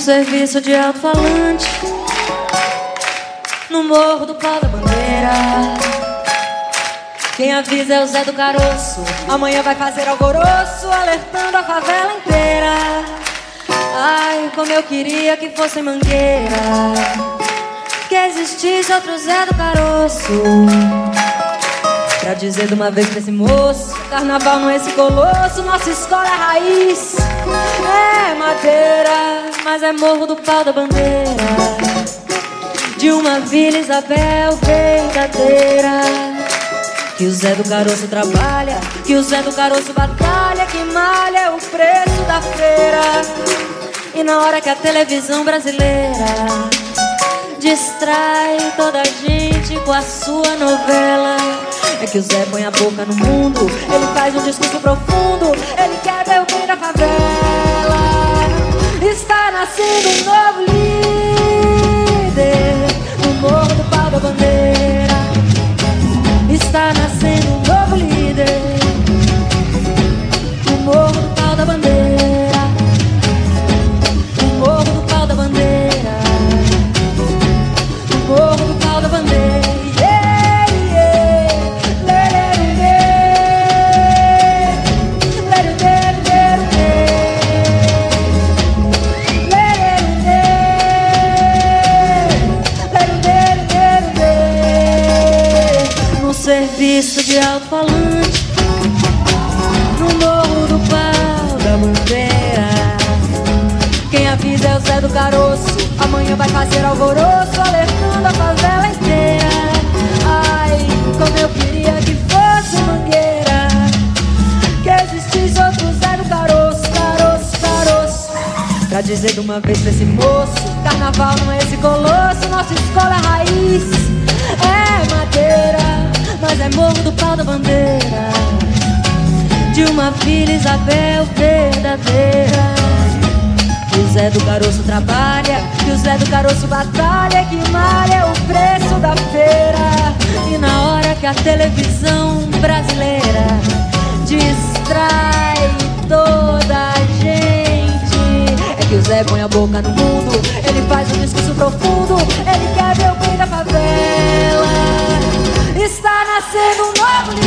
serviço de alto-falante no Morro do Pau da Bandeira. Quem avisa é o Zé do Caroço. Amanhã vai fazer alvoroço, alertando a favela inteira. Ai, como eu queria que fosse em Mangueira, que existisse outro Zé do Caroço, pra dizer de uma vez pra esse moço: carnaval não é esse colosso, nossa escola é raiz. É madeira, mas é Morro do Pau da Bandeira, de uma Vila Isabel verdadeira. Que o Zé do Caroço trabalha, que o Zé do Caroço batalha, que malha é o preço da feira. E na hora que a televisão brasileira distrai toda a gente com a sua novela, é que o Zé põe a boca no mundo, ele faz um discurso profundo, ele quer ver o bem da favela. Está nascendo um novo líder no Morro do Pau da Bandeira. Está nascendo um novo líder no Morro do Pau da Bandeira, no Morro do Pau da Bandeira, no Morro do Pau da Bandeira. Serviço de alto-falante no Morro do Pau da Bandeira. Quem avisa é o Zé do Caroço. Amanhã vai fazer alvoroço, alertando a favela inteira. Ai, como eu queria que fosse Mangueira, que existisse outro Zé do Caroço, Caroço, Caroço, pra dizer de uma vez pra esse moço: carnaval não é esse colosso, nossa escola é raiz. É madeira, mas é Morro do Pau da Bandeira, de uma Vila Isabel verdadeira. Que o Zé do Caroço trabalha, que o Zé do Caroço batalha, que malha é o preço da feira. E na hora que a televisão brasileira distrai toda a gente, é que o Zé põe a boca no mundo, ele faz um discurso profundo, ele quer ver o bem da favela. Está nascendo um novo